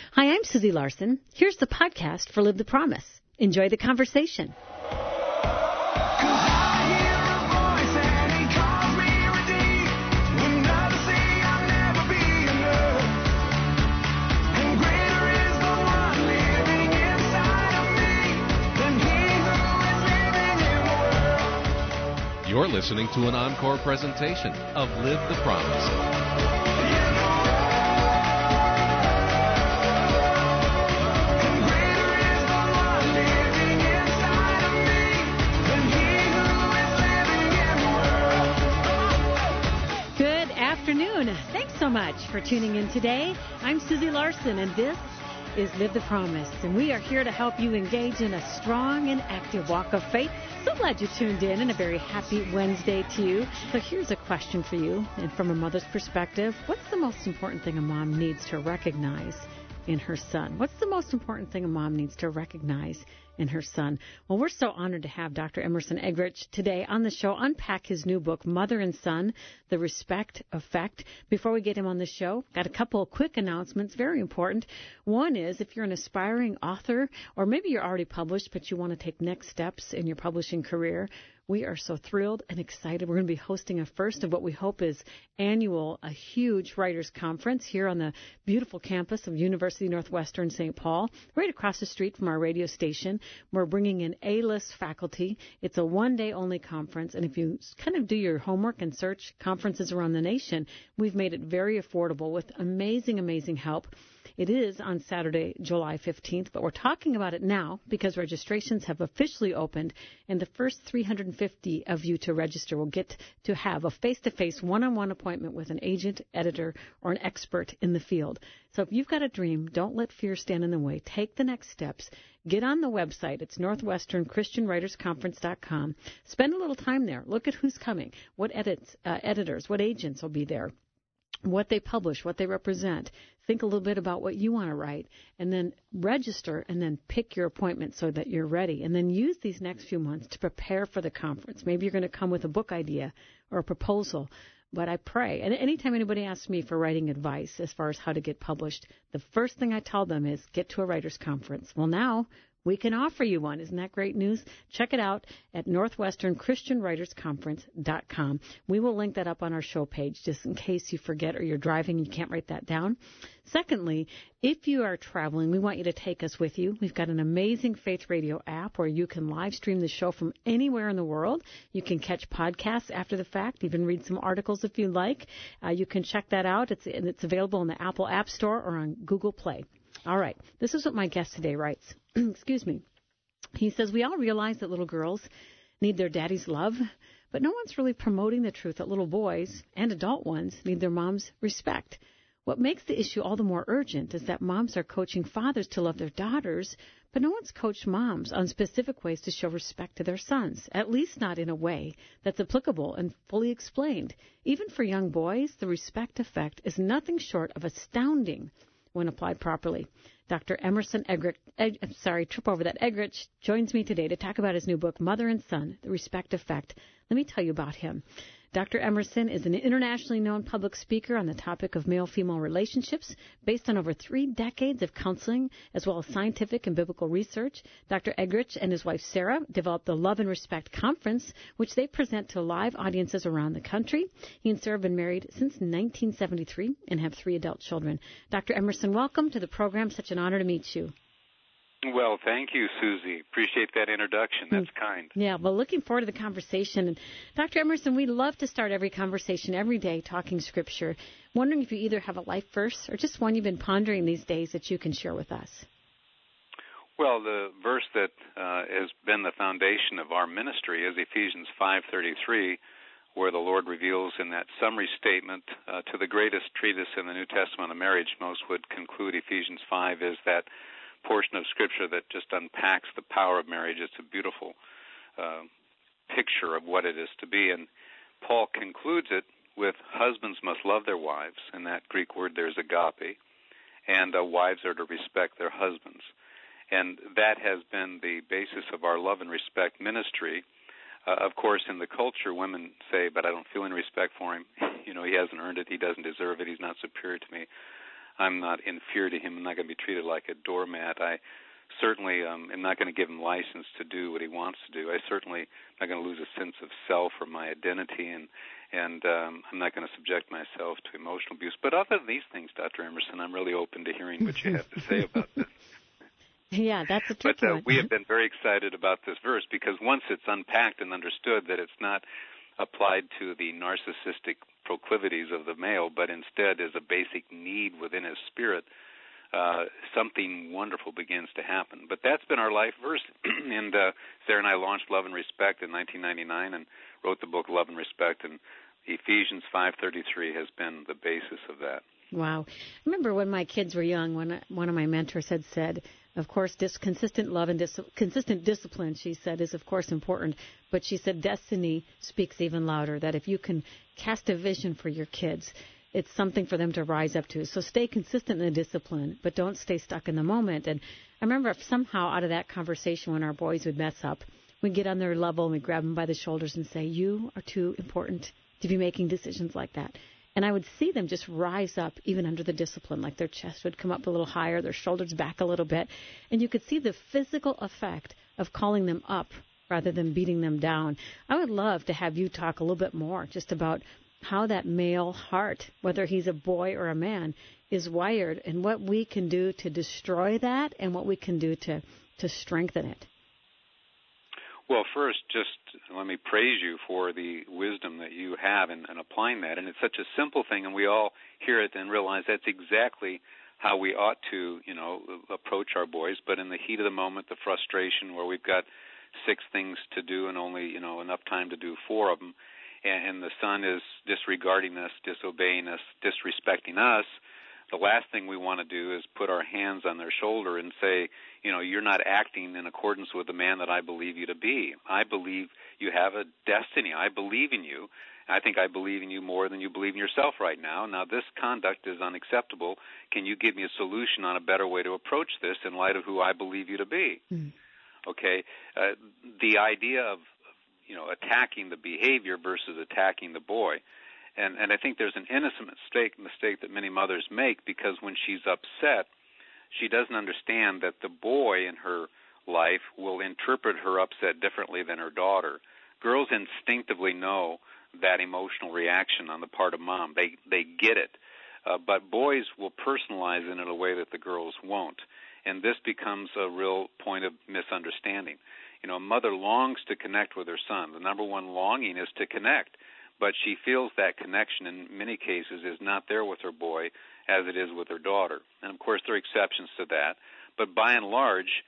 Hi, I'm Susie Larson. Here's the podcast for Live the Promise. Enjoy the conversation. You're listening to an encore presentation of Live the Promise. Good afternoon. Thanks so much for tuning in today. I'm Susie Larson, and this is Live the Promise, and we are here to help you engage in a strong and active walk of faith. So glad you tuned in, and a very happy Wednesday to you. So here's a question for you, and from a mother's perspective, what's the most important thing a mom needs to recognize in her son? What's the most important thing a mom needs to recognize in her son? Well, we're so honored to have Dr. Emerson Eggerichs today on the show unpack his new book, Mother and Son, The Respect Effect. Before we get him on the show, got a couple of quick announcements, very important. One is if you're an aspiring author, or maybe you're already published, but you want to take next steps in your publishing career, we are so thrilled and excited. We're going to be hosting a first of what we hope is a huge writers conference here on the beautiful campus of University of Northwestern St. Paul, right across the street from our radio station. We're bringing in A-list faculty. It's a one-day only conference, and if you kind of do your homework and search conferences around the nation, we've made it very affordable with amazing help. It is on Saturday, July 15th, but we're talking about it now because registrations have officially opened, and the first 350 of you to register will get to have a face-to-face, one-on-one appointment with an agent, editor, or an expert in the field. So if you've got a dream, don't let fear stand in the way. Take the next steps. Get on the website. It's northwesternchristianwritersconference.com. Spend a little time there. Look at who's coming, what editors, what agents will be there, what they publish, what they represent. Think a little bit about what you want to write, and then register, and then pick your appointment so that you're ready. And then use these next few months to prepare for the conference. Maybe you're going to come with a book idea or a proposal. But I pray, and anytime anybody asks me for writing advice as far as how to get published, the first thing I tell them is get to a writers' conference. Well, now we can offer you one. Isn't that great news? Check it out at northwesternchristianwritersconference.com. We will link that up on our show page just in case you forget or you're driving and you can't write that down. Secondly, if you are traveling, we want you to take us with you. We've got an amazing Faith Radio app where you can live stream the show from anywhere in the world. You can catch podcasts after the fact, even read some articles if you like. You can check that out. It's available in the Apple App Store or on Google Play. All right. This is what my guest today writes. Excuse me. He says, we all realize that little girls need their daddy's love, but no one's really promoting the truth that little boys and adult ones need their mom's respect. What makes the issue all the more urgent is that moms are coaching fathers to love their daughters, but no one's coached moms on specific ways to show respect to their sons, at least not in a way that's applicable and fully explained. Even for young boys, the respect effect is nothing short of astounding when applied properly. Dr. Emerson Eggerichs joins me today to talk about his new book, Mother and Son, The Respect Effect. Let me tell you about him. Dr. Emerson is an internationally known public speaker on the topic of male-female relationships based on over 3 decades of counseling as well as scientific and biblical research. Dr. Eggerichs and his wife Sarah developed the Love and Respect Conference, which they present to live audiences around the country. He and Sarah have been married since 1973 and have 3 adult children. Dr. Emerson, welcome to the program. Such an honor to meet you. Well, thank you, Susie. Appreciate that introduction. That's kind. Yeah, well, looking forward to the conversation. And Dr. Emerson, we love to start every conversation every day talking Scripture. Wondering if you either have a life verse or just one you've been pondering these days that you can share with us. Well, the verse that has been the foundation of our ministry is Ephesians 5:33, where the Lord reveals in that summary statement to the greatest treatise in the New Testament on marriage, most would conclude Ephesians 5 is that portion of Scripture that just unpacks the power of marriage. It's a beautiful picture of what it is to be. And Paul concludes it with husbands must love their wives, and that Greek word there is agape, and wives are to respect their husbands. And that has been the basis of our love and respect ministry. Of course, in the culture, women say, but I don't feel any respect for him. He hasn't earned it. He doesn't deserve it. He's not superior to me. I'm not inferior to him. I'm not going to be treated like a doormat. I certainly am not going to give him license to do what he wants to do. I certainly am not going to lose a sense of self or my identity, and I'm not going to subject myself to emotional abuse. But other than these things, Dr. Emerson, I'm really open to hearing what you have to say about this. Yeah, that's a tricky one. But we have been very excited about this verse because once it's unpacked and understood that it's not applied to the narcissistic proclivities of the male, but instead is a basic need within his spirit, something wonderful begins to happen. But that's been our life verse. And Sarah and I launched Love and Respect in 1999 and wrote the book Love and Respect, and Ephesians 5:33 has been the basis of that. Wow. I remember when my kids were young, one of my mentors had said, of course, consistent love and consistent discipline, she said, is of course important. But she said destiny speaks even louder, that if you can cast a vision for your kids, it's something for them to rise up to. So stay consistent in the discipline, but don't stay stuck in the moment. And I remember somehow out of that conversation when our boys would mess up, we'd get on their level and we'd grab them by the shoulders and say, you are too important to be making decisions like that. And I would see them just rise up even under the discipline, like their chest would come up a little higher, their shoulders back a little bit. And you could see the physical effect of calling them up rather than beating them down. I would love to have you talk a little bit more just about how that male heart, whether he's a boy or a man, is wired and what we can do to destroy that and what we can do to strengthen it. Well, first, just let me praise you for the wisdom that you have in applying that. And it's such a simple thing, and we all hear it and realize that's exactly how we ought to, approach our boys. But in the heat of the moment, the frustration where we've got 6 things to do and only, enough time to do 4 of them, and the son is disregarding us, disobeying us, disrespecting us, the last thing we want to do is put our hands on their shoulder and say, you're not acting in accordance with the man that I believe you to be. I believe you have a destiny. I believe in you. I think I believe in you more than you believe in yourself right now. Now, this conduct is unacceptable. Can you give me a solution on a better way to approach this in light of who I believe you to be? Mm. Okay? The idea of, attacking the behavior versus attacking the boy. And I think there's an innocent mistake that many mothers make, because when she's upset, she doesn't understand that the boy in her life will interpret her upset differently than her daughter. Girls instinctively know that emotional reaction on the part of mom. They get it. But boys will personalize it in a way that the girls won't. And this becomes a real point of misunderstanding. A mother longs to connect with her son. The number one longing is to connect. But she feels that connection in many cases is not there with her boy as it is with her daughter. And, of course, there are exceptions to that. But by and large,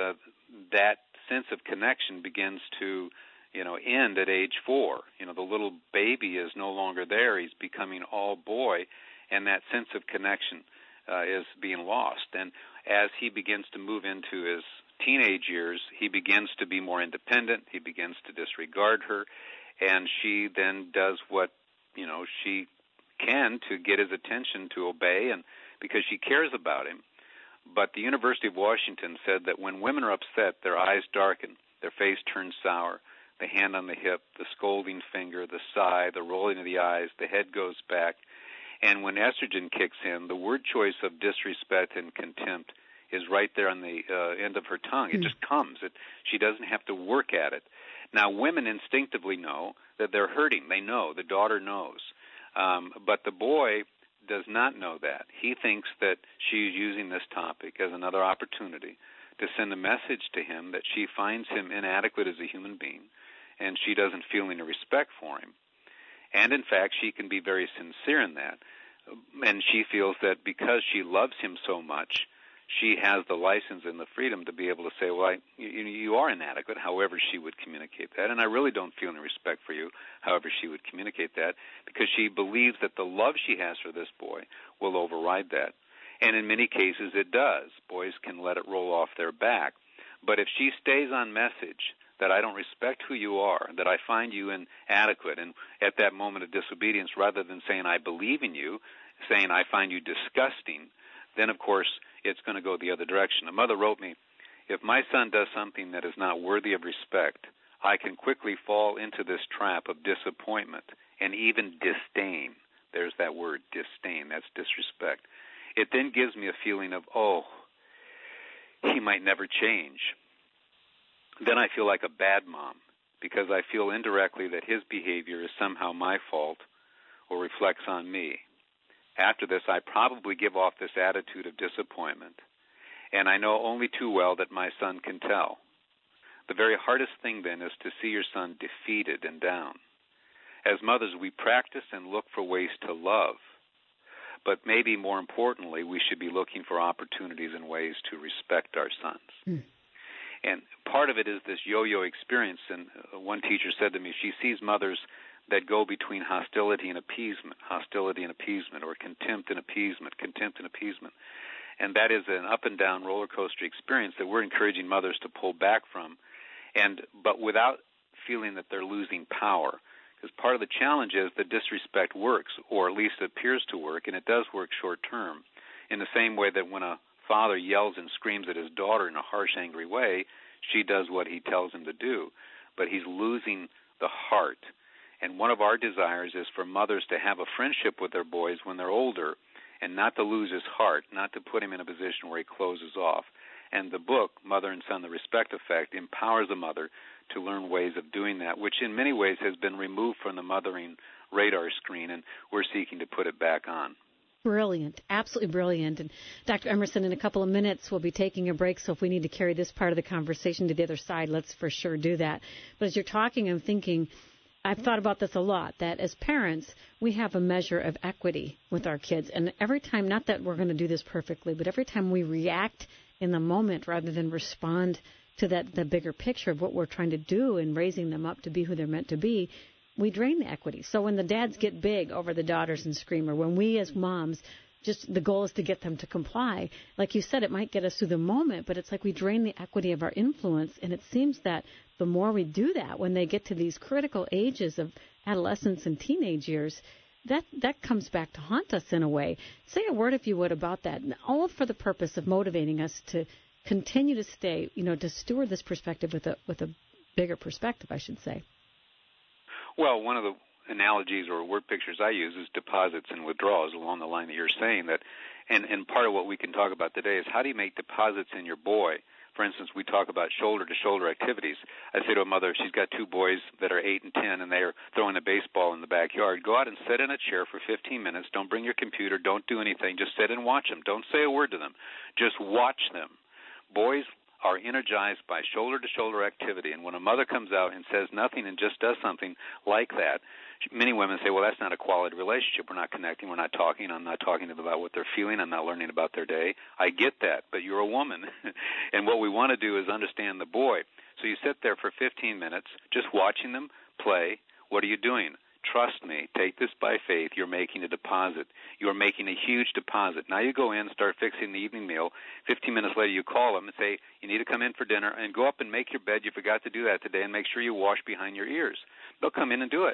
that sense of connection begins to, end at age 4. The little baby is no longer there. He's becoming all boy, and that sense of connection is being lost. And as he begins to move into his teenage years, he begins to be more independent. He begins to disregard her. And she then does what, she can to get his attention to obey, and because she cares about him. But the University of Washington said that when women are upset, their eyes darken, their face turns sour, the hand on the hip, the scolding finger, the sigh, the rolling of the eyes, the head goes back. And when estrogen kicks in, the word choice of disrespect and contempt is right there on the end of her tongue. It just comes. She doesn't have to work at it. Now, women instinctively know that they're hurting. They know. The daughter knows. But the boy does not know that. He thinks that she's using this topic as another opportunity to send a message to him that she finds him inadequate as a human being, and she doesn't feel any respect for him. And, in fact, she can be very sincere in that. And she feels that because she loves him so much, she has the license and the freedom to be able to say, well, you are inadequate, however she would communicate that, and I really don't feel any respect for you, however she would communicate that, because she believes that the love she has for this boy will override that. And in many cases it does. Boys can let it roll off their back. But if she stays on message that I don't respect who you are, that I find you inadequate, and at that moment of disobedience, rather than saying I believe in you, saying I find you disgusting, then, of course, it's going to go the other direction. A mother wrote me, if my son does something that is not worthy of respect, I can quickly fall into this trap of disappointment and even disdain. There's that word, disdain. That's disrespect. it then gives me a feeling of, oh, he might never change. Then I feel like a bad mom because I feel indirectly that his behavior is somehow my fault or reflects on me. After this, I probably give off this attitude of disappointment, and I know only too well that my son can tell. The very hardest thing then is to see your son defeated and down. As mothers, we practice and look for ways to love, but maybe more importantly, we should be looking for opportunities and ways to respect our sons. Mm. And part of it is this yo-yo experience, and one teacher said to me, she sees mothers that go between hostility and appeasement, or contempt and appeasement, And that is an up and down roller coaster experience that we're encouraging mothers to pull back from, but without feeling that they're losing power. Because part of the challenge is that disrespect works, or at least it appears to work, and it does work short term, in the same way that when a father yells and screams at his daughter in a harsh, angry way, she does what he tells him to do. But he's losing the heart. And one of our desires is for mothers to have a friendship with their boys when they're older and not to lose his heart, not to put him in a position where he closes off. And the book, Mother and Son, The Respect Effect, empowers a mother to learn ways of doing that, which in many ways has been removed from the mothering radar screen, and we're seeking to put it back on. Brilliant, absolutely brilliant. And Dr. Emerson, in a couple of minutes, we'll be taking a break, so if we need to carry this part of the conversation to the other side, let's for sure do that. But as you're talking, I'm thinking, I've thought about this a lot, that as parents, we have a measure of equity with our kids. And every time, not that we're going to do this perfectly, but every time we react in the moment rather than respond to the bigger picture of what we're trying to do in raising them up to be who they're meant to be, we drain the equity. So when the dads get big over the daughters and scream, or when we as moms, just the goal is to get them to comply, like you said, it might get us through the moment, but it's like we drain the equity of our influence. And it seems that the more we do that, when they get to these critical ages of adolescence and teenage years, that comes back to haunt us in a way. Say a word, if you would, about that, all for the purpose of motivating us to continue to stay, to steward this perspective with a bigger perspective, I should say. Well, one of the analogies or word pictures I use is deposits and withdrawals, along the line that you're saying that. And part of what we can talk about today is how do you make deposits in your boy? For instance, we talk about shoulder-to-shoulder activities. I say to a mother, if she's got two boys that are 8 and 10 and they're throwing a baseball in the backyard, go out and sit in a chair for 15 minutes. Don't bring your computer. Don't do anything. Just sit and watch them. Don't say a word to them. Just watch them. Boys are energized by shoulder-to-shoulder activity, and when a mother comes out and says nothing and just does something like that, many women say, well, that's not a quality relationship. We're not connecting. We're not talking. I'm not talking to them about what they're feeling. I'm not learning about their day. I get that, but you're a woman, and what we want to do is understand the boy. So you sit there for 15 minutes just watching them play. What are you doing? Trust me, take this by faith, you're making a deposit. You're making a huge deposit. Now you go in, start fixing the evening meal. 15 minutes later you call them and say, you need to come in for dinner, and go up and make your bed. You forgot to do that today, and make sure you wash behind your ears. They'll come in and do it.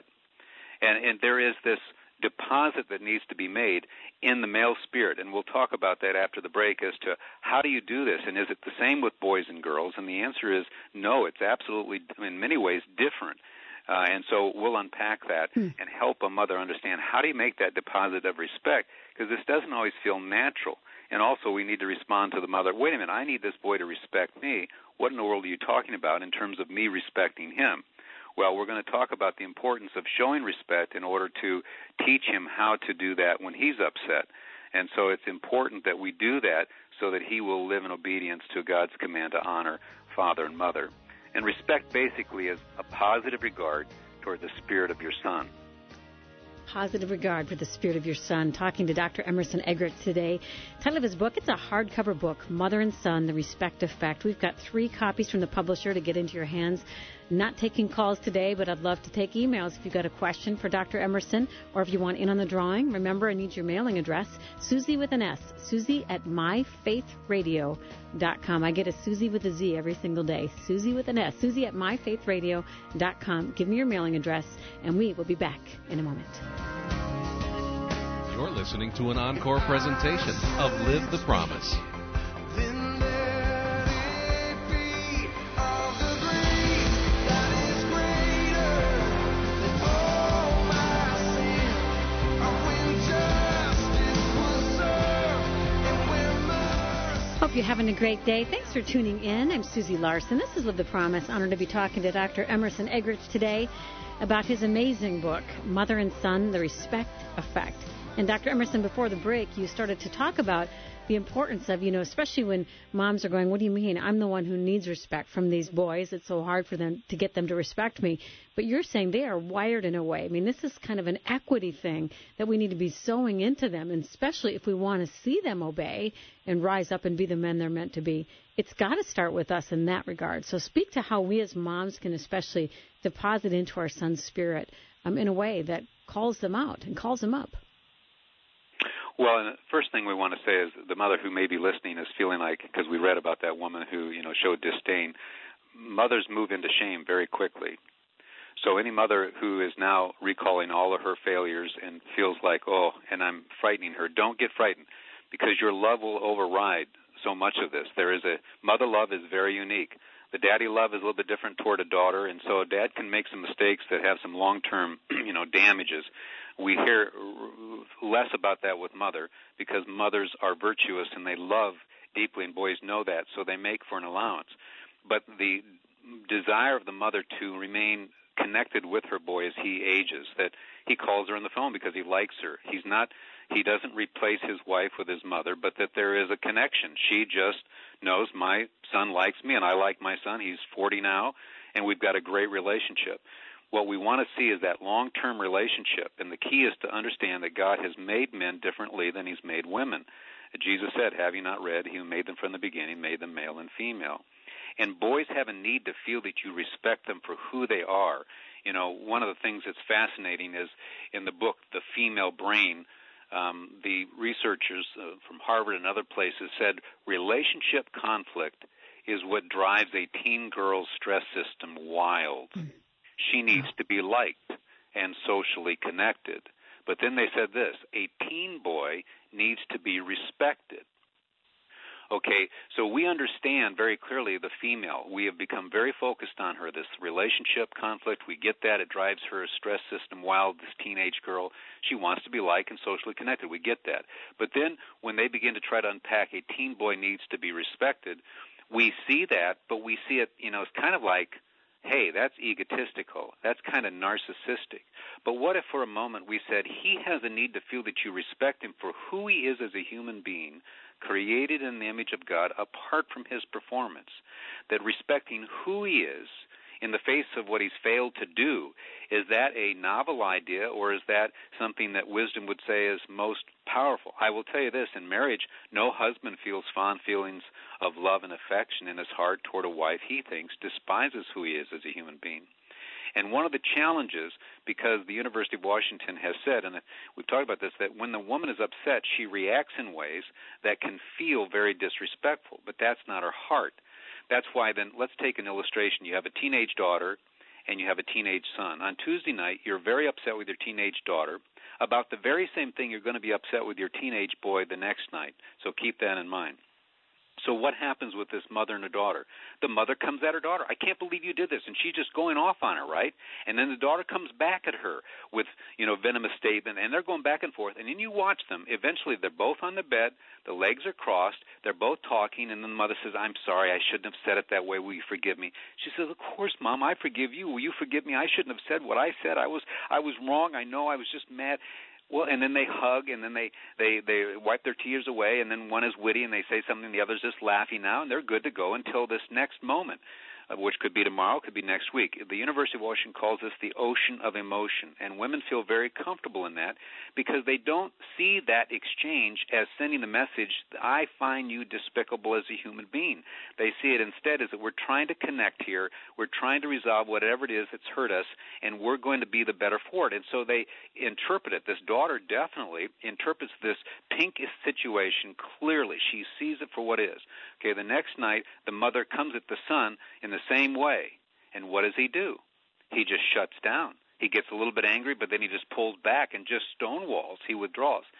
And there is this deposit that needs to be made in the male spirit, and we'll talk about that after the break as to how do you do this, and is it the same with boys and girls? And the answer is no, it's absolutely, in many ways, different. And so we'll unpack that and help a mother understand how do you make that deposit of respect, because this doesn't always feel natural. And also we need to respond to the mother, wait a minute, I need this boy to respect me. What in the world are you talking about in terms of me respecting him? Well, we're going to talk about the importance of showing respect in order to teach him how to do that when he's upset. And so it's important that we do that so that he will live in obedience to God's command to honor father and mother. And respect basically is a positive regard toward the spirit of your son. Positive regard for the spirit of your son. Talking to Dr. Emerson Eggert today. Title of his book, it's a hardcover book, Mother and Son, The Respect Effect. We've got 3 copies from the publisher to get into your hands. Not taking calls today, but I'd love to take emails if you've got a question for Dr. Emerson, or if you want in on the drawing. Remember, I need your mailing address, Susie with an S, Susie at myfaithradio.com. I get a Susie with a Z every single day, Susie with an S, Susie at myfaithradio.com. Give me your mailing address, and we will be back in a moment. You're listening to an encore presentation of Live the Promise. Hope you're having a great day. Thanks for tuning in. I'm Susie Larson. This is Live the Promise. Honored to be talking to Dr. Emerson Eggerichs today about his amazing book, Mother and Son, The Respect Effect. And Dr. Emerson, before the break, you started to talk about the importance of, especially when moms are going, what do you mean? I'm the one who needs respect from these boys. It's so hard for them to get them to respect me. But you're saying they are wired in a way. I mean, this is kind of an equity thing that we need to be sowing into them, and especially if we want to see them obey and rise up and be the men they're meant to be. It's got to start with us in that regard. So speak to how we as moms can especially deposit into our son's spirit in a way that calls them out and calls them up. Well, and the first thing we want to say is the mother who may be listening is feeling like, because we read about that woman who, showed disdain, mothers move into shame very quickly. So any mother who is now recalling all of her failures and feels like, and I'm frightening her, don't get frightened, because your love will override so much of this. Mother love is very unique. The daddy love is a little bit different toward a daughter, and so a dad can make some mistakes that have some long-term, damages. We hear less about that with mother because mothers are virtuous and they love deeply, and boys know that, so they make for an allowance. But the desire of the mother to remain connected with her boy as he ages, that he calls her on the phone because he likes her. He doesn't replace his wife with his mother, but that there is a connection. She just knows my son likes me and I like my son. He's 40 now, and we've got a great relationship. What we want to see is that long-term relationship, and the key is to understand that God has made men differently than he's made women. Jesus said, have you not read, he who made them from the beginning made them male and female. And boys have a need to feel that you respect them for who they are. One of the things that's fascinating is in the book, The Female Brain, the researchers from Harvard and other places said relationship conflict is what drives a teen girl's stress system wild. She needs to be liked and socially connected. But then they said this, a teen boy needs to be respected. Okay, so we understand very clearly the female. We have become very focused on her, this relationship conflict. We get that. It drives her stress system wild, this teenage girl. She wants to be liked and socially connected. We get that. But then when they begin to try to unpack a teen boy needs to be respected, we see that, but we see it, it's kind of like, hey, that's egotistical. That's kind of narcissistic. But what if for a moment we said he has a need to feel that you respect him for who he is as a human being, created in the image of God, apart from his performance, that respecting who he is in the face of what he's failed to do, is that a novel idea, or is that something that wisdom would say is most powerful? I will tell you this, in marriage, no husband feels fond feelings of love and affection in his heart toward a wife he thinks despises who he is as a human being. And one of the challenges, because the University of Washington has said, and we've talked about this, that when the woman is upset, she reacts in ways that can feel very disrespectful, but that's not her heart. That's why then let's take an illustration. You have a teenage daughter and you have a teenage son. On Tuesday night, you're very upset with your teenage daughter about the very same thing you're going to be upset with your teenage boy the next night. So keep that in mind. So what happens with this mother and a daughter? The mother comes at her daughter. I can't believe you did this. And she's just going off on her, right? And then the daughter comes back at her with, venomous statement, and they're going back and forth. And then you watch them. Eventually, they're both on the bed. The legs are crossed. They're both talking. And then the mother says, I'm sorry. I shouldn't have said it that way. Will you forgive me? She says, of course, Mom, I forgive you. Will you forgive me? I shouldn't have said what I said. I was wrong. I know. I was just mad. Well, and then they hug, and then they wipe their tears away, and then one is witty, and they say something, the other's just laughing now, and they're good to go until this next moment, which could be tomorrow, could be next week. The University of Washington calls this the ocean of emotion, and women feel very comfortable in that because they don't see that exchange as sending the message, I find you despicable as a human being. They see it instead as that we're trying to connect here, we're trying to resolve whatever it is that's hurt us, and we're going to be the better for it. And so they interpret it. This daughter definitely interprets this pink situation clearly. She sees it for what it is. Okay, the next night, the mother comes at the son in the same way. And what does he do? He just shuts down. He gets a little bit angry, but then he just pulls back and just stonewalls. He withdraws.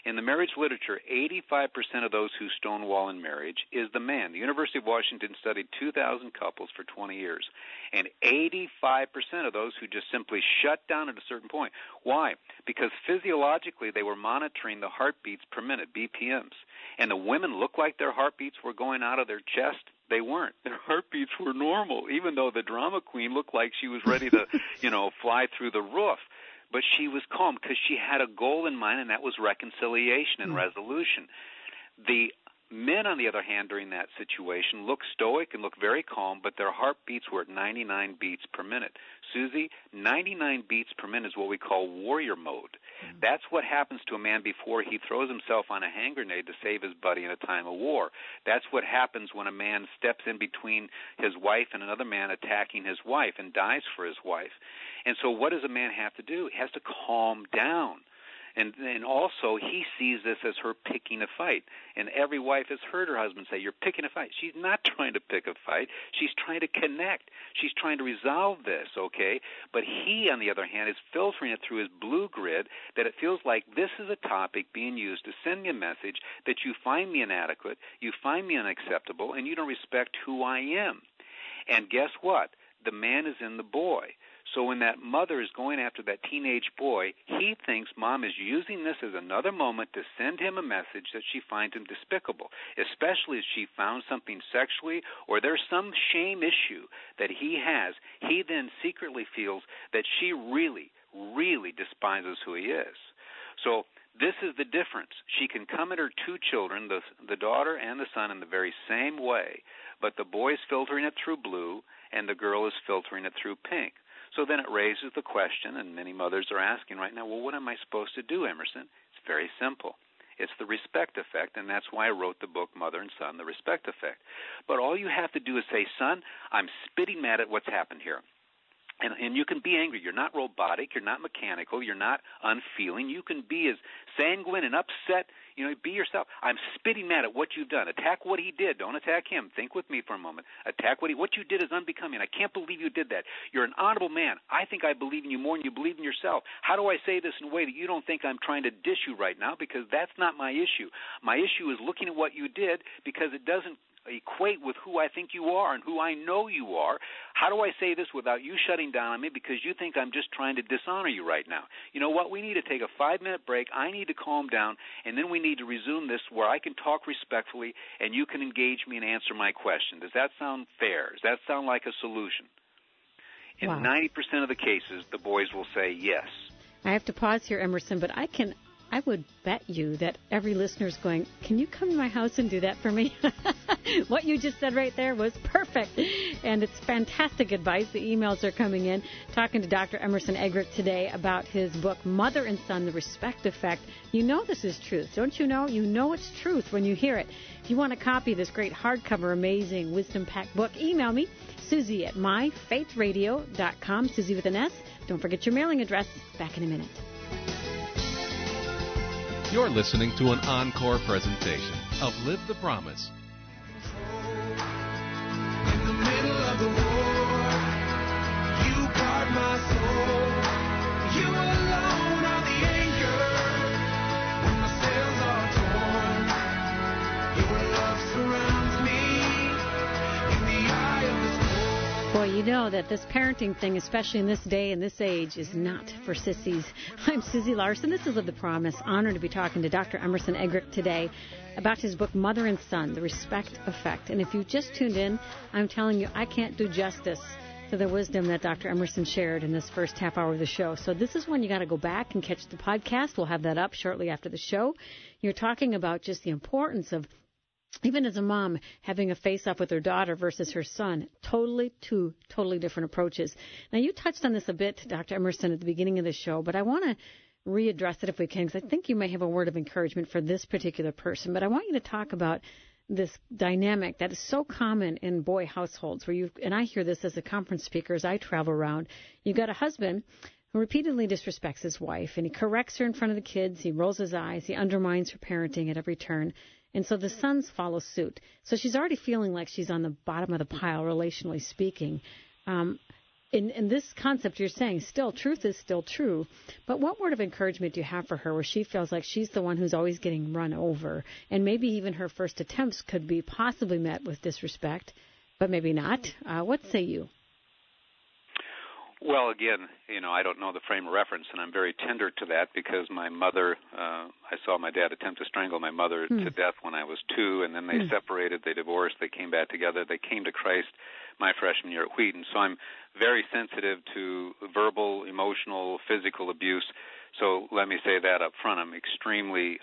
In the marriage literature, 85% of those who stonewall in marriage is the man. The University of Washington studied 2,000 couples for 20 years, and 85% of those who just simply shut down at a certain point. Why? Because physiologically they were monitoring the heartbeats per minute, BPMs, and the women looked like their heartbeats were going out of their chest. They weren't. Their heartbeats were normal, even though the drama queen looked like she was ready to, fly through the roof. But she was calm because she had a goal in mind, and that was reconciliation and resolution. The men, on the other hand, during that situation, looked stoic and looked very calm, but their heartbeats were at 99 beats per minute. Susie, 99 beats per minute is what we call warrior mode. That's what happens to a man before he throws himself on a hand grenade to save his buddy in a time of war. That's what happens when a man steps in between his wife and another man attacking his wife and dies for his wife. And so what does a man have to do? He has to calm down. And also, he sees this as her picking a fight. And every wife has heard her husband say, "You're picking a fight." She's not trying to pick a fight. She's trying to connect. She's trying to resolve this, okay? But he, on the other hand, is filtering it through his blue grid that it feels like this is a topic being used to send me a message that you find me inadequate, you find me unacceptable, and you don't respect who I am. And guess what? The man is in the boy. So when that mother is going after that teenage boy, he thinks mom is using this as another moment to send him a message that she finds him despicable, especially if she found something sexually or there's some shame issue that he has. He then secretly feels that she really, really despises who he is. So this is the difference. She can come at her two children, the daughter and the son, in the very same way, but the boy is filtering it through blue and the girl is filtering it through pink. So then it raises the question, and many mothers are asking right now, well, what am I supposed to do, Emerson? It's very simple. It's the respect effect, and that's why I wrote the book, Mother and Son, The Respect Effect. But all you have to do is say, son, I'm spitting mad at what's happened here. And you can be angry. You're not robotic. You're not mechanical. You're not unfeeling. You can be as sanguine and upset. Be yourself. I'm spitting mad at what you've done. Attack what he did. Don't attack him. Think with me for a moment. Attack what you did is unbecoming. I can't believe you did that. You're an honorable man. I think I believe in you more than you believe in yourself. How do I say this in a way that you don't think I'm trying to dish you right now? Because that's not my issue. My issue is looking at what you did because it doesn't equate with who I think you are and who I know you are. How do I say this without you shutting down on me because you think I'm just trying to dishonor you right now? You know what? We need to take a 5-minute break. I need to calm down, and then we need to resume this where I can talk respectfully and you can engage me and answer my question. Does that sound fair? Does that sound like a solution? In 90% of the cases, the boys will say yes. I have to pause here, Emerson, but I would bet you that every listener's going, can you come to my house and do that for me? What you just said right there was perfect. And it's fantastic advice. The emails are coming in. Talking to Dr. Emerson Eggerichs today about his book, Mother and Son, The Respect Effect. You know this is truth, don't you know? You know it's truth when you hear it. If you want a copy of this great hardcover, amazing, wisdom-packed book, email me, Susie at myfaithradio.com, Susie with an S. Don't forget your mailing address. Back in a minute. You're listening to an encore presentation of Live the Promise. In the middle of the war, you guard my soul. You alone are the anchor when my sails are torn. Your love surrounds me in the eye of the storm. Boy, you know that this parenting thing, especially in this day and this age, is not for sissies. I'm Susie Larson. This is Live the Promise. Honored to be talking to Dr. Emerson Eggerichs today about his book, Mother and Son, The Respect Effect. And if you just tuned in, I'm telling you, I can't do justice to the wisdom that Dr. Emerson shared in this first half hour of the show. So this is when you got to go back and catch the podcast. We'll have that up shortly after the show. You're talking about just the importance of, even as a mom, having a face-off with her daughter versus her son, two totally different approaches. Now, you touched on this a bit, Dr. Emerson, at the beginning of the show, but I want to readdress it if we can, because I think you may have a word of encouragement for this particular person. But I want you to talk about this dynamic that is so common in boy households, where and I hear this as a conference speaker as I travel around. You've got a husband who repeatedly disrespects his wife, and he corrects her in front of the kids, he rolls his eyes, he undermines her parenting at every turn. And so the sons follow suit. So she's already feeling like she's on the bottom of the pile, relationally speaking. in this concept you're saying, still, truth is still true. But what word of encouragement do you have for her where she feels like she's the one who's always getting run over? And maybe even her first attempts could be possibly met with disrespect, but maybe not. What say you? Well, again, I don't know the frame of reference, and I'm very tender to that because my mother, I saw my dad attempt to strangle my mother to death when I was 2, and then they separated, they divorced, they came back together, they came to Christ my freshman year at Wheaton. So I'm very sensitive to verbal, emotional, physical abuse. So let me say that up front. I'm extremely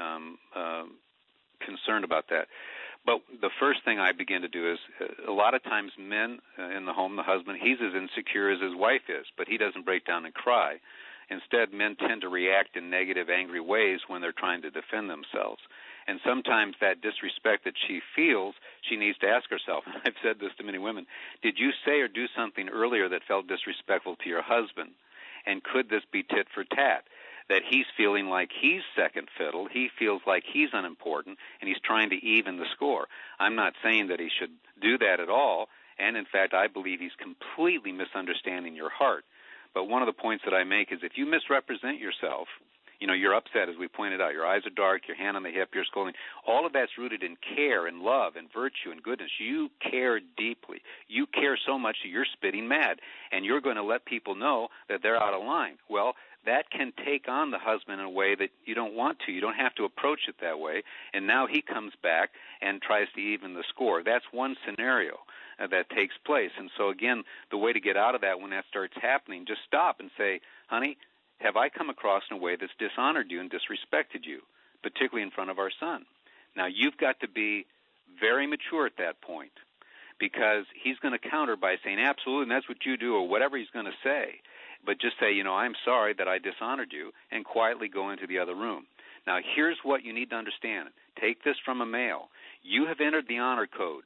concerned about that. But the first thing I begin to do is a lot of times men in the home, the husband, he's as insecure as his wife is, but he doesn't break down and cry. Instead, men tend to react in negative, angry ways when they're trying to defend themselves. And sometimes that disrespect that she feels, she needs to ask herself, I've said this to many women, did you say or do something earlier that felt disrespectful to your husband? And could this be tit for tat? That he's feeling like he's second fiddle, he feels like he's unimportant, and he's trying to even the score. I'm not saying that he should do that at all, and in fact, I believe he's completely misunderstanding your heart. But one of the points that I make is if you misrepresent yourself, you're upset, as we pointed out, your eyes are dark, your hand on the hip, you're scolding, all of that's rooted in care and love and virtue and goodness. You care deeply. You care so much that you're spitting mad, and you're going to let people know that they're out of line. Well, that can take on the husband in a way that you don't want to. You don't have to approach it that way. And now he comes back and tries to even the score. That's one scenario that takes place. And so, again, the way to get out of that when that starts happening, just stop and say, honey, have I come across in a way that's dishonored you and disrespected you, particularly in front of our son? Now, you've got to be very mature at that point because he's going to counter by saying, absolutely, and that's what you do, or whatever he's going to say. But just say, I'm sorry that I dishonored you, and quietly go into the other room. Now, here's what you need to understand. Take this from a male. You have entered the honor code.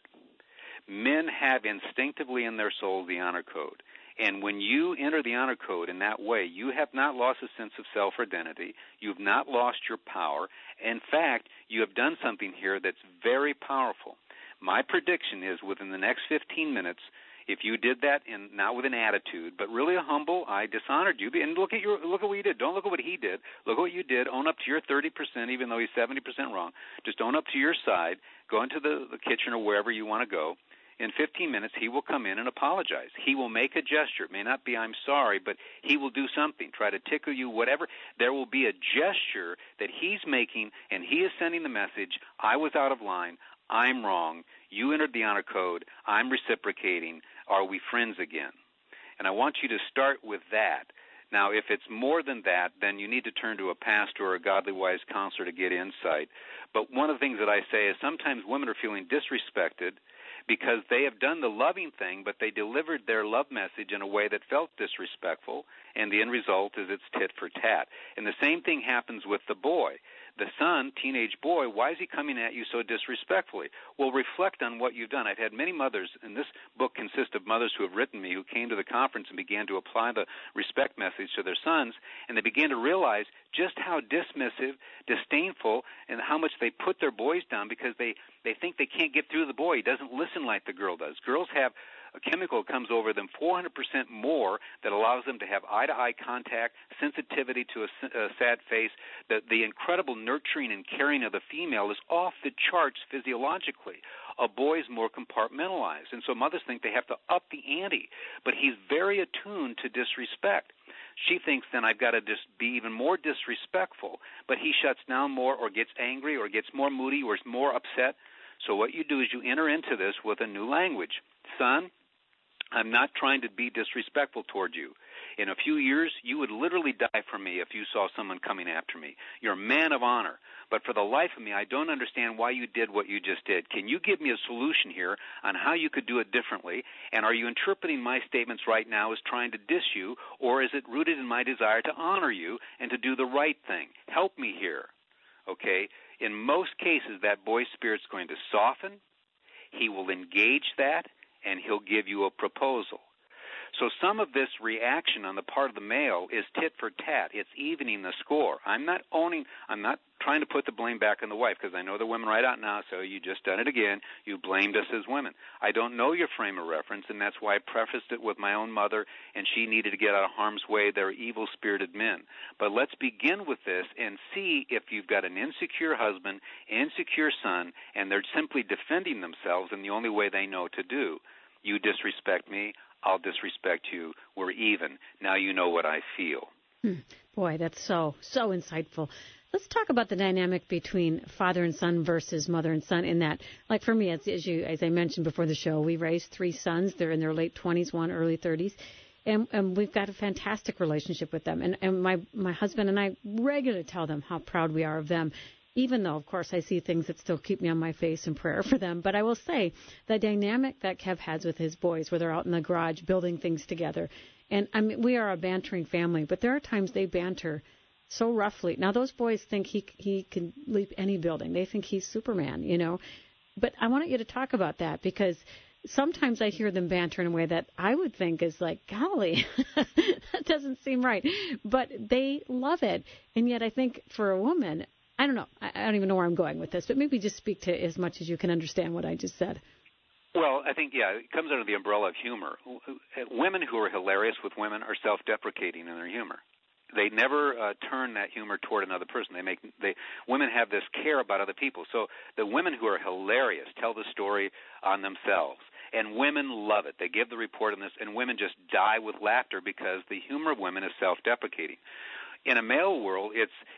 Men have instinctively in their soul the honor code. And when you enter the honor code in that way, you have not lost a sense of self-identity. You've not lost your power. In fact, you have done something here that's very powerful. My prediction is within the next 15 minutes, if you did that, and not with an attitude, but really a humble, I dishonored you, and look at what you did. Don't look at what he did. Look at what you did. Own up to your 30%, even though he's 70% wrong. Just own up to your side. Go into the kitchen or wherever you want to go. In 15 minutes, he will come in and apologize. He will make a gesture. It may not be I'm sorry, but he will do something, try to tickle you, whatever. There will be a gesture that he's making, and he is sending the message, I was out of line, I'm wrong, you entered the honor code, I'm reciprocating, are we friends again? And I want you to start with that. Now, if it's more than that, then you need to turn to a pastor or a godly wise counselor to get insight. But one of the things that I say is sometimes women are feeling disrespected because they have done the loving thing, but they delivered their love message in a way that felt disrespectful, and the end result is it's tit for tat. And the same thing happens with the boy. The son, teenage boy, why is he coming at you so disrespectfully? Well, reflect on what you've done. I've had many mothers, and this book consists of mothers who have written me, who came to the conference and began to apply the respect message to their sons, and they began to realize just how dismissive, disdainful, and how much they put their boys down because they think they can't get through the boy. He doesn't listen like the girl does. Girls have a chemical comes over them 400% more that allows them to have eye-to-eye contact, sensitivity to a sad face. The incredible nurturing and caring of the female is off the charts physiologically. A boy is more compartmentalized, and so mothers think they have to up the ante. But he's very attuned to disrespect. She thinks then I've got to just be even more disrespectful, but he shuts down more or gets angry or gets more moody or is more upset. So what you do is you enter into this with a new language. Son, I'm not trying to be disrespectful toward you. In a few years, you would literally die for me if you saw someone coming after me. You're a man of honor. But for the life of me, I don't understand why you did what you just did. Can you give me a solution here on how you could do it differently? And are you interpreting my statements right now as trying to diss you, or is it rooted in my desire to honor you and to do the right thing? Help me here. Okay? In most cases, that boy's spirit's going to soften. He will engage that, and he'll give you a proposal. So some of this reaction on the part of the male is tit for tat. It's evening the score. I'm not trying to put the blame back on the wife, because I know the women right out now, so you just done it again. You blamed us as women. I don't know your frame of reference, and that's why I prefaced it with my own mother, and she needed to get out of harm's way. They're evil-spirited men. But let's begin with this and see if you've got an insecure husband, insecure son, and they're simply defending themselves in the only way they know to do. You disrespect me, I'll disrespect you. We're even. Now you know what I feel. Boy, that's so insightful. Let's talk about the dynamic between father and son versus mother and son in that, like for me, as I mentioned before the show, we raised 3 sons. They're in their late 20s, one early 30s. And we've got a fantastic relationship with them. And my husband and I regularly tell them how proud we are of them, even though, of course, I see things that still keep me on my face in prayer for them. But I will say the dynamic that Kev has with his boys, where they're out in the garage building things together. And I mean, we are a bantering family, but there are times they banter so roughly. Now, those boys think he can leap any building. They think he's Superman, you know. But I wanted you to talk about that, because sometimes I hear them banter in a way that I would think is like, golly, that doesn't seem right. But they love it. And yet I think for a woman, I don't know. I don't even know where I'm going with this, but maybe just speak to as much as you can understand what I just said. Well, I think, it comes under the umbrella of humor. Women who are hilarious with women are self-deprecating in their humor. They never turn that humor toward another person. Women have this care about other people. So the women who are hilarious tell the story on themselves, and women love it. They give the report on this, and women just die with laughter because the humor of women is self-deprecating. In a male world,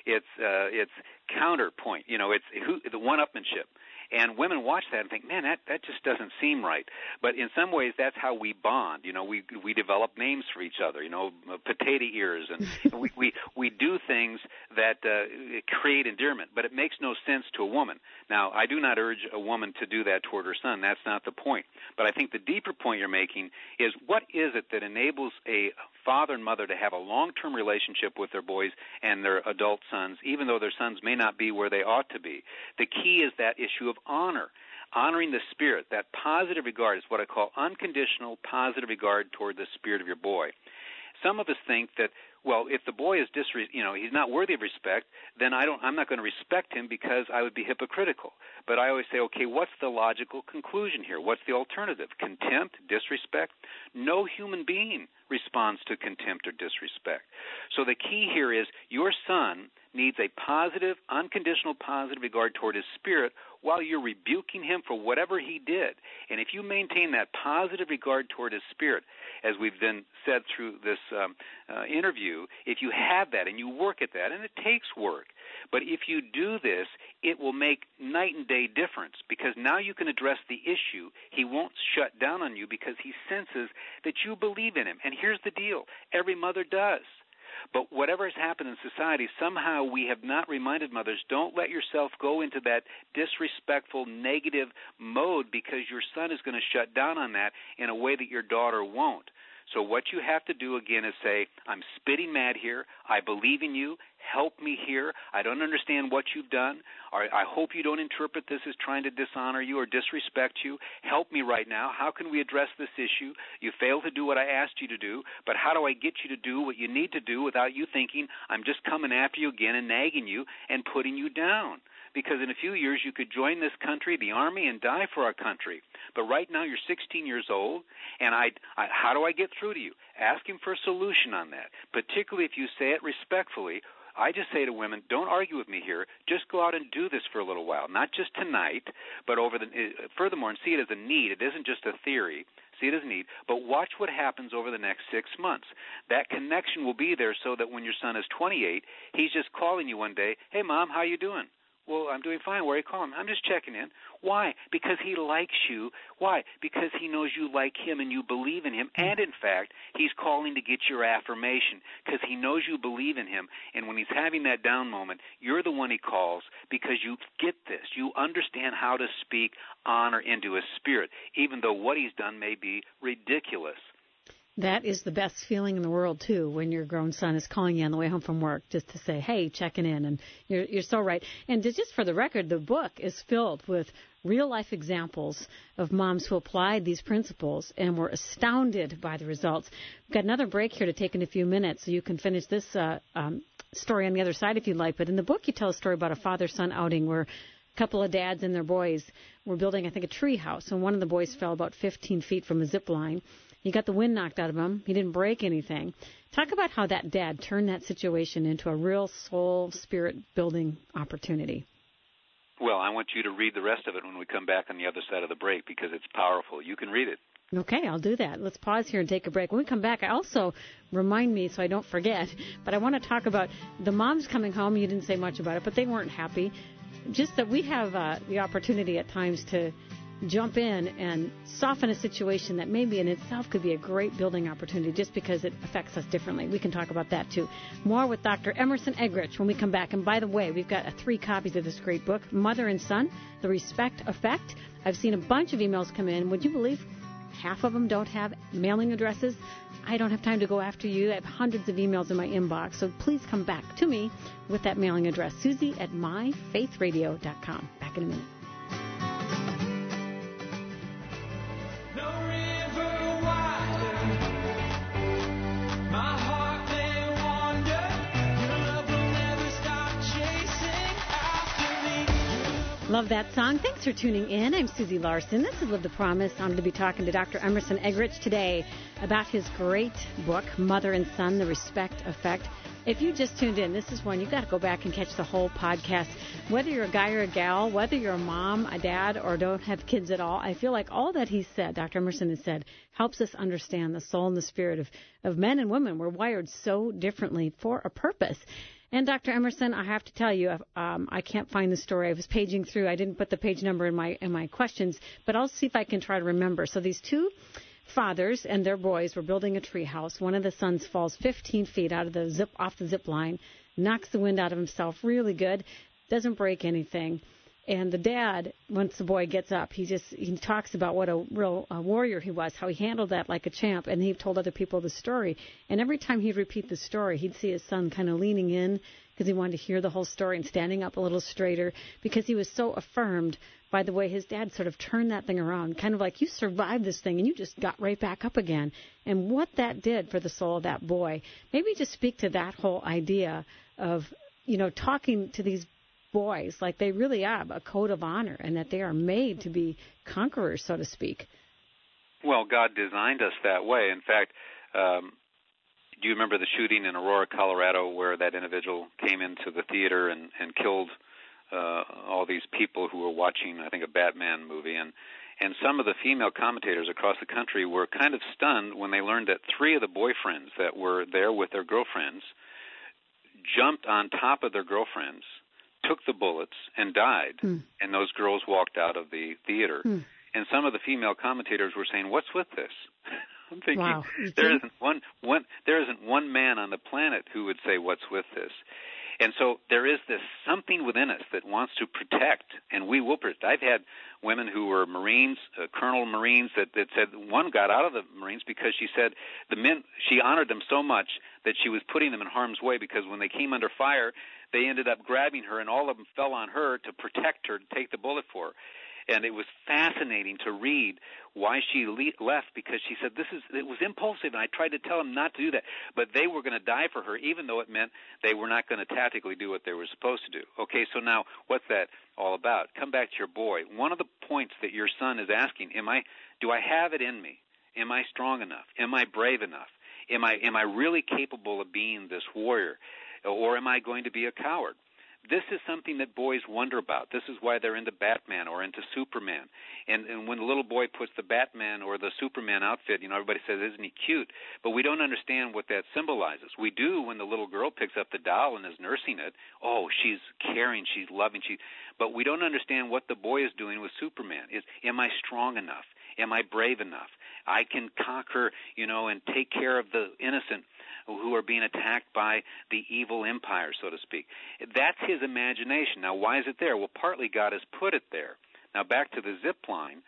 it's counterpoint. You know, it's the one-upmanship. And women watch that and think, man, that just doesn't seem right. But in some ways, that's how we bond. You know, we develop names for each other. You know, potato ears, and we do things that create endearment. But it makes no sense to a woman. Now, I do not urge a woman to do that toward her son. That's not the point. But I think the deeper point you're making is, what is it that enables a father and mother to have a long-term relationship with their boys and their adult sons, even though their sons may not be where they ought to be? The key is that issue of honor, honoring the spirit. That positive regard is what I call unconditional positive regard toward the spirit of your boy. Some of us think that, well, if the boy is he's not worthy of respect, then I'm not going to respect him because I would be hypocritical. But I always say, okay, what's the logical conclusion here? What's the alternative? Contempt, disrespect? No human being responds to contempt or disrespect. So the key here is, your son needs a positive, unconditional positive regard toward his spirit while you're rebuking him for whatever he did. And if you maintain that positive regard toward his spirit, as we've then said through this interview, if you have that and you work at that, and it takes work, but if you do this, it will make night and day difference, because now you can address the issue. He won't shut down on you because he senses that you believe in him. And here's the deal. Every mother does. But whatever has happened in society, somehow we have not reminded mothers, don't let yourself go into that disrespectful, negative mode, because your son is going to shut down on that in a way that your daughter won't. So what you have to do, again, is say, I'm spitting mad here. I believe in you. Help me here. I don't understand what you've done. I hope you don't interpret this as trying to dishonor you or disrespect you. Help me right now. How can we address this issue? You failed to do what I asked you to do, but how do I get you to do what you need to do without you thinking I'm just coming after you again and nagging you and putting you down? Because in a few years you could join this country, the Army, and die for our country. But right now you're 16 years old, and how do I get through to you? Ask him for a solution on that, particularly if you say it respectfully. I just say to women, don't argue with me here. Just go out and do this for a little while, not just tonight, but furthermore, and see it as a need. It isn't just a theory. See it as a need, but watch what happens over the next 6 months. That connection will be there so that when your son is 28, he's just calling you one day, hey, Mom, how you doing? Well, I'm doing fine. Where are you calling? I'm just checking in. Why? Because he likes you. Why? Because he knows you like him and you believe in him. And, in fact, he's calling to get your affirmation because he knows you believe in him. And when he's having that down moment, you're the one he calls because you get this. You understand how to speak honor into his spirit, even though what he's done may be ridiculous. That is the best feeling in the world, too, when your grown son is calling you on the way home from work just to say, hey, checking in. And you're so right. And just for the record, the book is filled with real-life examples of moms who applied these principles and were astounded by the results. We've got another break here to take in a few minutes, so you can finish this story on the other side if you'd like. But in the book, you tell a story about a father-son outing where a couple of dads and their boys were building, I think, a tree house, and one of the boys fell about 15 feet from a zip line. He got the wind knocked out of him. He didn't break anything. Talk about how that dad turned that situation into a real soul, spirit-building opportunity. Well, I want you to read the rest of it when we come back on the other side of the break because it's powerful. You can read it. Okay, I'll do that. Let's pause here and take a break. When we come back, I also remind me so I don't forget, but I want to talk about the moms coming home. You didn't say much about it, but they weren't happy. Just that we have the opportunity at times to jump in and soften a situation that maybe in itself could be a great building opportunity just because it affects us differently. We can talk about that, too. More with Dr. Emerson Eggerichs when we come back. And by the way, we've got 3 copies of this great book, Mother and Son, The Respect Effect. I've seen a bunch of emails come in. Would you believe half of them don't have mailing addresses? I don't have time to go after you. I have hundreds of emails in my inbox, so please come back to me with that mailing address, Susie@myfaithradio.com. Back in a minute. Love that song. Thanks for tuning in. I'm Susie Larson. This is Live the Promise. I'm going to be talking to Dr. Emerson Eggerichs today about his great book, Mother and Son, The Respect Effect. If you just tuned in, this is one you've got to go back and catch the whole podcast. Whether you're a guy or a gal, whether you're a mom, a dad, or don't have kids at all, I feel like all that he said, Dr. Emerson has said, helps us understand the soul and the spirit of men and women. We're wired so differently for a purpose. And Dr. Emerson, I have to tell you, I can't find the story. I was paging through. I didn't put the page number in my questions, but I'll see if I can try to remember. So these 2 fathers and their boys were building a tree house. One of the sons falls 15 feet off the zip line, knocks the wind out of himself really good, doesn't break anything. And the dad, once the boy gets up, he talks about what a real warrior he was, how he handled that like a champ, and he told other people the story. And every time he'd repeat the story, he'd see his son kind of leaning in because he wanted to hear the whole story and standing up a little straighter because he was so affirmed by the way his dad sort of turned that thing around, kind of like, you survived this thing and you just got right back up again. And what that did for the soul of that boy. Maybe just speak to that whole idea of, talking to these boys like they really have a code of honor and that they are made to be conquerors, so to speak. Well, God designed us that way. In fact, do you remember the shooting in Aurora, Colorado, where that individual came into the theater and killed all these people who were watching, I think, a Batman movie? And some of the female commentators across the country were kind of stunned when they learned that 3 of the boyfriends that were there with their girlfriends jumped on top of their girlfriends, took the bullets, and died, and those girls walked out of the theater. And some of the female commentators were saying, what's with this? I'm thinking, wow. There isn't one man on the planet who would say, what's with this? And so there is this something within us that wants to protect, and we will protect. I've had women who were Marines, Colonel Marines, that said one got out of the Marines because she said she honored them so much that she was putting them in harm's way because when they came under fire, they ended up grabbing her, and all of them fell on her to protect her, to take the bullet for her. And it was fascinating to read why she left because she said it was impulsive, and I tried to tell them not to do that. But they were going to die for her, even though it meant they were not going to tactically do what they were supposed to do. Okay, so now what's that all about? Come back to your boy. One of the points that your son is asking, do I have it in me? Am I strong enough? Am I brave enough? Am I really capable of being this warrior? Or am I going to be a coward? This is something that boys wonder about. This is why they're into Batman or into Superman. And when the little boy puts the Batman or the Superman outfit, everybody says, isn't he cute? But we don't understand what that symbolizes. We do when the little girl picks up the doll and is nursing it. Oh, she's caring, she's loving. But we don't understand what the boy is doing with Superman. Am I strong enough? Am I brave enough? I can conquer, and take care of the innocent who are being attacked by the evil empire, so to speak. That's his imagination. Now, why is it there? Well, partly God has put it there. Now, back to the zip line.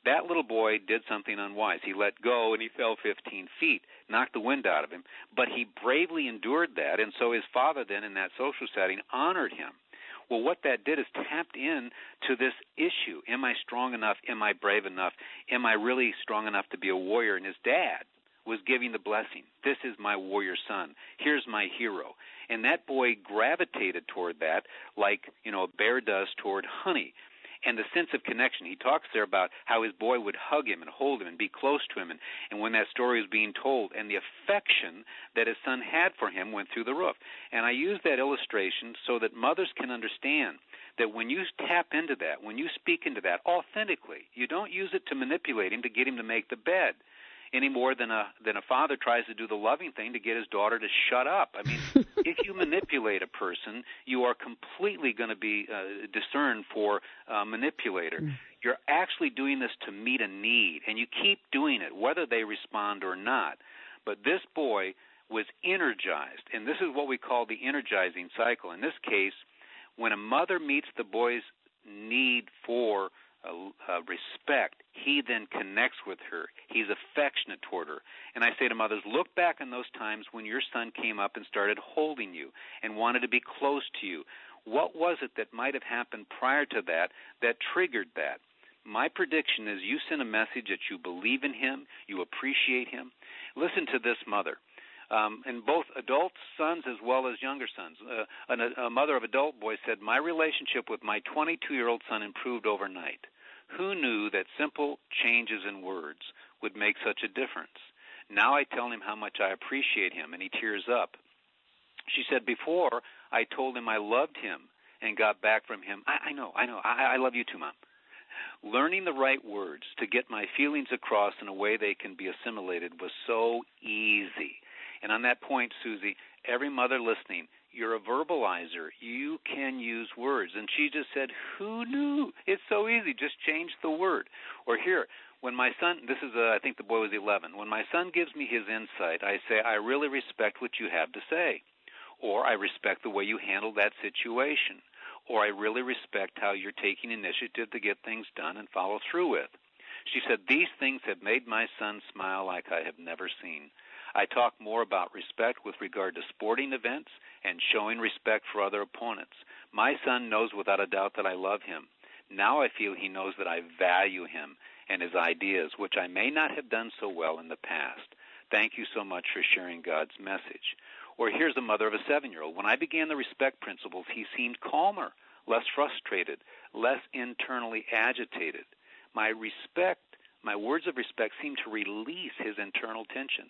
That little boy did something unwise. He let go and he fell 15 feet, knocked the wind out of him, but he bravely endured that, and so his father then in that social setting honored him. Well, what that did is tapped in to this issue. Am I strong enough? Am I brave enough? Am I really strong enough to be a warrior? And his dad was giving the blessing. This is my warrior son. Here's my hero. And that boy gravitated toward that like, a bear does toward honey. And the sense of connection, he talks there about how his boy would hug him and hold him and be close to him. And when that story was being told, and the affection that his son had for him went through the roof. And I use that illustration so that mothers can understand that when you tap into that, when you speak into that authentically, you don't use it to manipulate him to get him to make the bed any more than a father tries to do the loving thing to get his daughter to shut up. I mean, if you manipulate a person, you are completely going to be discerned for a manipulator. You're actually doing this to meet a need, and you keep doing it, whether they respond or not. But this boy was energized, and this is what we call the energizing cycle. In this case, when a mother meets the boy's need for respect, he then connects with her. He's affectionate toward her. And I say to mothers, look back on those times when your son came up and started holding you and wanted to be close to you. What was it that might have happened prior to that that triggered that? My prediction is you send a message that you believe in him, you appreciate him. Listen to this mother. And both adult sons as well as younger sons. A mother of adult boys said, my relationship with my 22-year-old son improved overnight. Who knew that simple changes in words would make such a difference? Now I tell him how much I appreciate him, and he tears up. She said, before I told him I loved him and got back from him, I know, I love you too, Mom. Learning the right words to get my feelings across in a way they can be assimilated was so easy. And on that point, Susie, every mother listening, you're a verbalizer. You can use words. And she just said, who knew? It's so easy. Just change the word. Or here, when my son, I think the boy was 11. When my son gives me his insight, I say, I really respect what you have to say. Or I respect the way you handle that situation. Or I really respect how you're taking initiative to get things done and follow through with. She said, these things have made my son smile like I have never seen. I talk more about respect with regard to sporting events and showing respect for other opponents. My son knows without a doubt that I love him. Now I feel he knows that I value him and his ideas, which I may not have done so well in the past. Thank you so much for sharing God's message. Or here's a mother of a 7-year-old. When I began the respect principles, he seemed calmer, less frustrated, less internally agitated. My words of respect seemed to release his internal tension.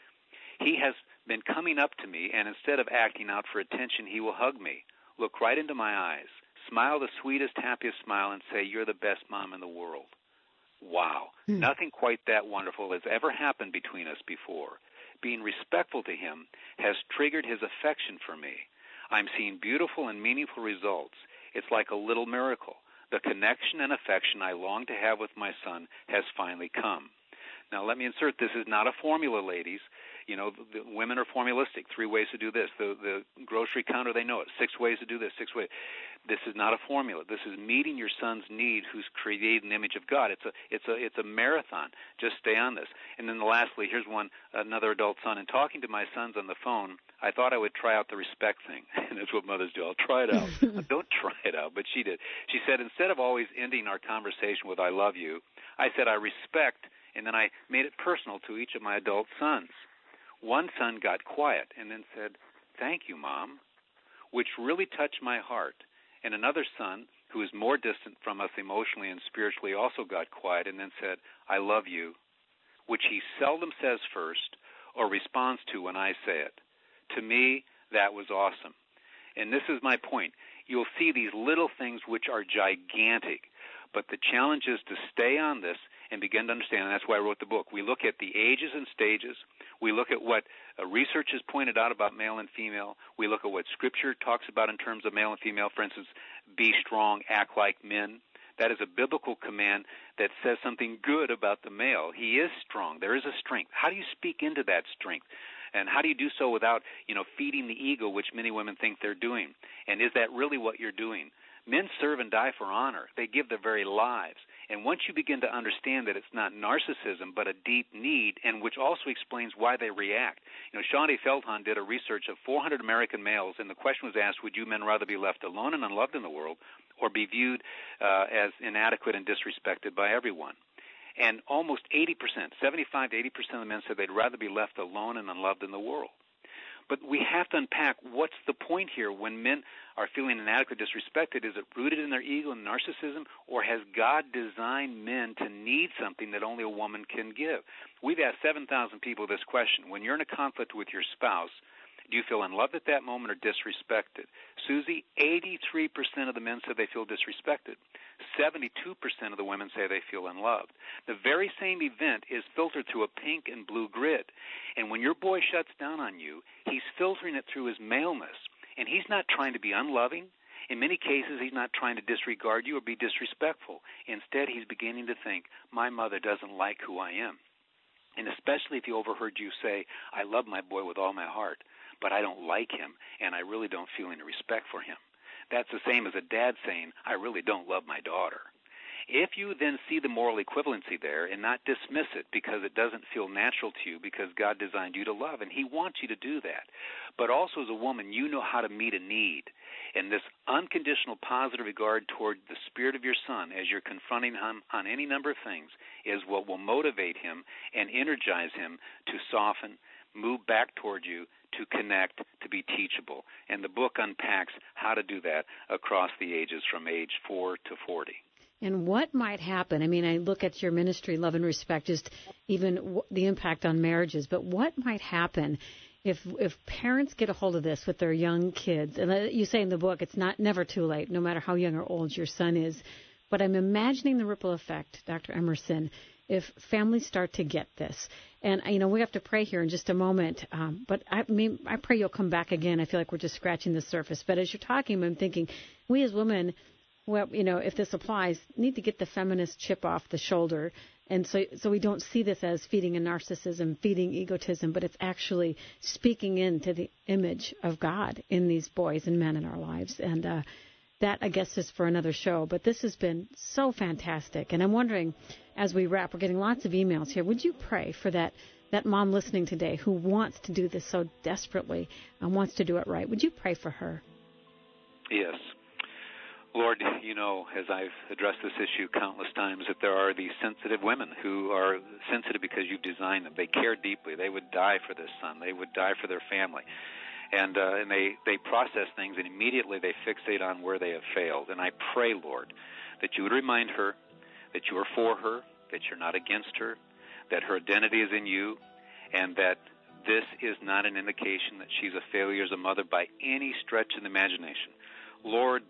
He has been coming up to me, and instead of acting out for attention, he will hug me, look right into my eyes, smile the sweetest, happiest smile, and say, you're the best mom in the world. Wow. Nothing quite that wonderful has ever happened between us before. Being respectful to him has triggered his affection for me. I'm seeing beautiful and meaningful results. It's like a little miracle. The connection and affection I long to have with my son has finally come. Now, let me insert, this is not a formula, ladies. The women are formulistic. 3 ways to do this. The grocery counter, they know it. 6 ways to do this. 6 ways. This is not a formula. This is meeting your son's need, who's created in the image of God. It's a marathon. Just stay on this. And then lastly, here's another adult son. And talking to my sons on the phone, I thought I would try out the respect thing. And that's what mothers do. I'll try it out. Don't try it out, but she did. She said, instead of always ending our conversation with I love you, I said I respect, and then I made it personal to each of my adult sons. One son got quiet and then said, thank you, Mom, which really touched my heart. And another son, who is more distant from us emotionally and spiritually, also got quiet and then said, I love you, which he seldom says first or responds to when I say it. To me, that was awesome. And this is my point. You'll see these little things which are gigantic, but the challenge is to stay on this and begin to understand, and that's why I wrote the book. We look at the ages and stages. We look at what research has pointed out about male and female. We look at what Scripture talks about in terms of male and female. For instance, be strong, act like men. That is a biblical command that says something good about the male. He is strong. There is a strength. How do you speak into that strength? And how do you do so without, feeding the ego, which many women think they're doing? And is that really what you're doing? Men serve and die for honor. They give their very lives. And once you begin to understand that it's not narcissism but a deep need, and which also explains why they react. Shawnee Feldhahn did a research of 400 American males, and the question was asked, would you men rather be left alone and unloved in the world or be viewed as inadequate and disrespected by everyone? And almost 80%, 75 to 80% of the men said they'd rather be left alone and unloved in the world. But we have to unpack what's the point here when men are feeling inadequate, disrespected. Is it rooted in their ego and narcissism, or has God designed men to need something that only a woman can give? We've asked 7,000 people this question. When you're in a conflict with your spouse, do you feel unloved at that moment or disrespected? Susie, 83% of the men said they feel disrespected. 72% of the women say they feel unloved. The very same event is filtered through a pink and blue grid. And when your boy shuts down on you, he's filtering it through his maleness. And he's not trying to be unloving. In many cases, he's not trying to disregard you or be disrespectful. Instead, he's beginning to think, my mother doesn't like who I am. And especially if he overheard you say, I love my boy with all my heart, but I don't like him, and I really don't feel any respect for him. That's the same as a dad saying, I really don't love my daughter. If you then see the moral equivalency there and not dismiss it because it doesn't feel natural to you because God designed you to love, and he wants you to do that. But also as a woman, you know how to meet a need. And this unconditional positive regard toward the spirit of your son as you're confronting him on any number of things is what will motivate him and energize him to soften, move back toward you, to connect, to be teachable. And the book unpacks how to do that across the ages from age 4 to 40. And what might happen? I mean, I look at your ministry, Love and Respect, just even the impact on marriages. But what might happen if parents get a hold of this with their young kids? And you say in the book, it's never too late, no matter how young or old your son is. But I'm imagining the ripple effect, Dr. Emerson, if families start to get this. And, we have to pray here in just a moment. But I pray you'll come back again. I feel like we're just scratching the surface. But as you're talking, I'm thinking, we as women, well, if this applies, need to get the feminist chip off the shoulder. And so we don't see this as feeding a narcissism, feeding egotism, but it's actually speaking into the image of God in these boys and men in our lives. And that, I guess, is for another show. But this has been so fantastic. And I'm wondering, as we wrap, we're getting lots of emails here. Would you pray for that mom listening today who wants to do this so desperately and wants to do it right? Would you pray for her? Yes. Lord, as I've addressed this issue countless times, that there are these sensitive women who are sensitive because you've designed them. They care deeply. They would die for this son. They would die for their family. And they process things, and immediately they fixate on where they have failed. And I pray, Lord, that you would remind her that you are for her, that you're not against her, that her identity is in you, and that this is not an indication that she's a failure as a mother by any stretch of the imagination. Lord,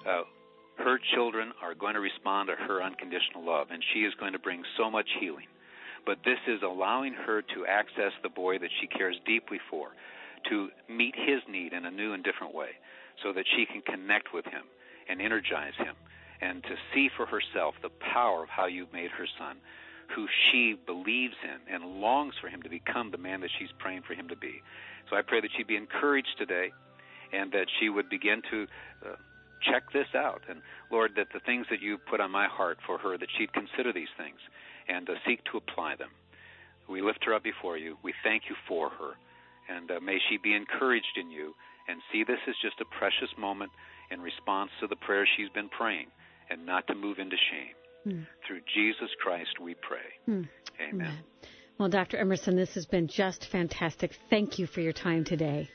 her children are going to respond to her unconditional love, and she is going to bring so much healing. But this is allowing her to access the boy that she cares deeply for, to meet his need in a new and different way, so that she can connect with him and energize him, and to see for herself the power of how you've made her son, who she believes in and longs for him to become the man that she's praying for him to be. So I pray that she'd be encouraged today, and that she would begin to check this out. And, Lord, that the things that you put on my heart for her, that she'd consider these things and seek to apply them. We lift her up before you. We thank you for her. And may she be encouraged in you and see this as just a precious moment in response to the prayers she's been praying, and not to move into shame. Through Jesus Christ we pray. Amen. Well, Dr. Emerson, this has been just fantastic. Thank you for your time today.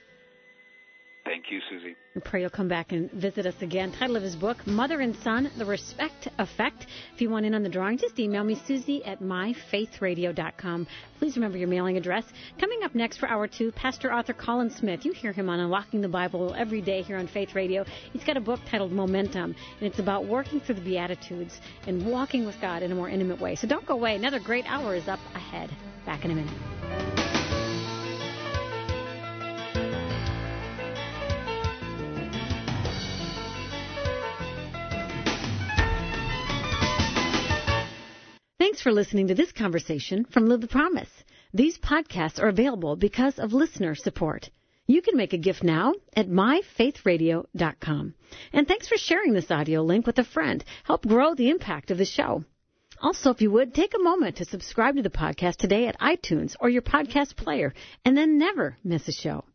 Thank you, Susie. I pray you'll come back and visit us again. Title of his book, Mother and Son, The Respect Effect. If you want in on the drawing, just email me, Susie@myfaithradio.com. Please remember your mailing address. Coming up next for Hour 2, Pastor Arthur Colin Smith. You hear him on Unlocking the Bible every day here on Faith Radio. He's got a book titled Momentum, and it's about working through the Beatitudes and walking with God in a more intimate way. So don't go away. Another great hour is up ahead. Back in a minute. Thanks for listening to this conversation from Live the Promise. These podcasts are available because of listener support. You can make a gift now at myfaithradio.com. And thanks for sharing this audio link with a friend. Help grow the impact of the show. Also, if you would, take a moment to subscribe to the podcast today at iTunes or your podcast player, and then never miss a show.